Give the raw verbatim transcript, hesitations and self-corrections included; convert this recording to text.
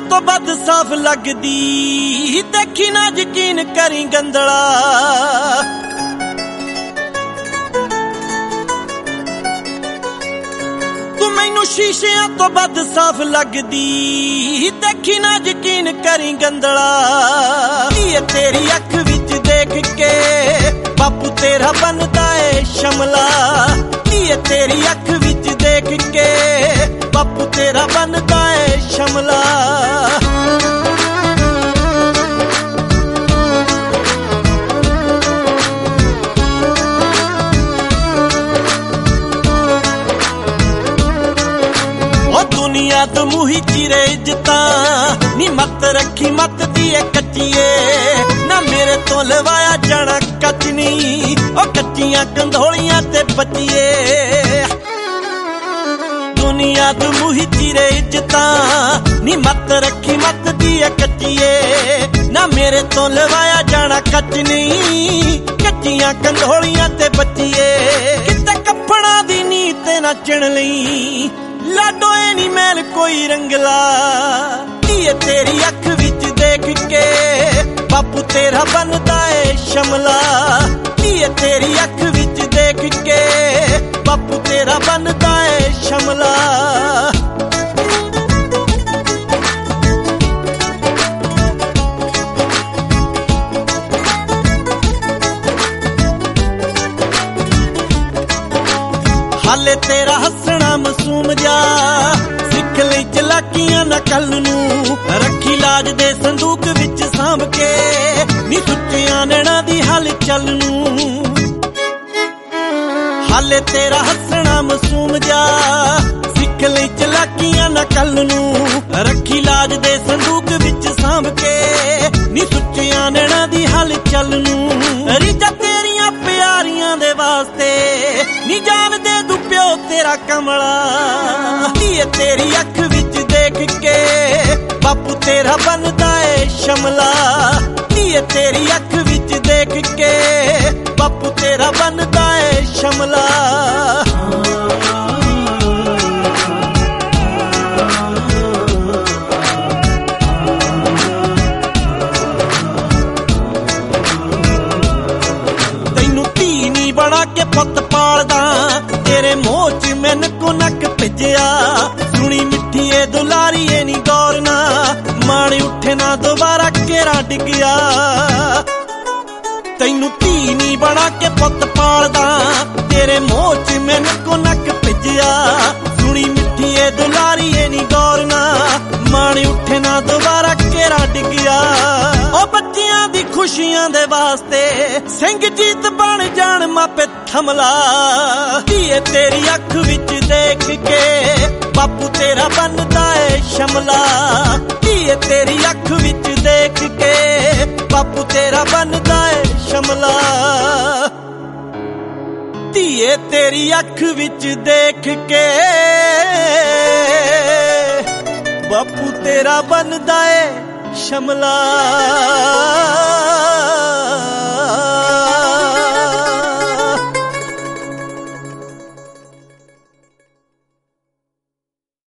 तो बद साफ लगदी, देखी ना यकीन करी गंदला। तू मैनू शीशियां तो बद साफ लगदी, देखी ना यकीन करी गंदला। ये तेरी अख विच देख के बापू तेरा बनदा है शमला। ये तेरी अख विच देख के बापू तेरा बनदा है शमला। दुनिया तो मुही चिरे इज्जतां, नी मत रखी मत दिए कच्चिए। ना मेरे तो लवाया जाना कचनी, ओ कच्चियां कंधोलियां ते बचिए। दुनिया तो मुही चिरे इज्जतां, नी मत रखी मत दिए कच्चिए। ना मेरे तो लवाया जाना कचनी, कच्चियां कंधोलियां ते बचिए। किते कपड़ा दी नीत ना चिण लई, लाडो ए नी मैल कोई रंगला। ये तेरी अख विच देख के बापू तेरा बनदा है शमला। ये तेरी अख विच देख के बापू तेरा बनदा है शमला। हाले तेरा हसना मासूम जा, सिख लई चलाकियां ना कल नू। रखी लाज दे संदूक विच सांभ के, नी सुच्चियां नैना दी हल चल नू। हाले तेरा हसना मासूम जा, सिख लई चलाकियां ना कल नू। रखी लाज दे संदूक विच सांभ के, नी सुच्चियां नैना दी हल चल नू। रीजा तेरियां प्यारियां दे वास्ते, नी जान दे दू प्यो तेरा कमला। ये तेरी अख विच देख के बापू तेरा बनदा है शमला। ये तेरी अख विच देख के बापू तेरा बनदा है शमला। तैनू धी नी बना के पुत पालदा, तेरे मोह च मैन को नक भिजया। सुनी मिठी ए दुलारी ए नी गौरना, माण उठे ना दोबारा केरा डिगया। तैनू धी नी बना के पुत पालदा, तेरे मोह च मैन को नक भिजया। सुनी मिठी ए दुलारी ए नी गौरना, माण उठे ना दोबारा केरा डिगया। ओ बच्चियां दी खुशियां दे वास्ते सिंह जीत बन जान मापे थमला। ये तेरी अख विच देख के बापू तेरा बनदा है शमला। ये तेरी अख विच देख के बापू तेरा बनदा है शमला। धीए तेरी अख विच देख के बापू तेरा बनदा है शमला।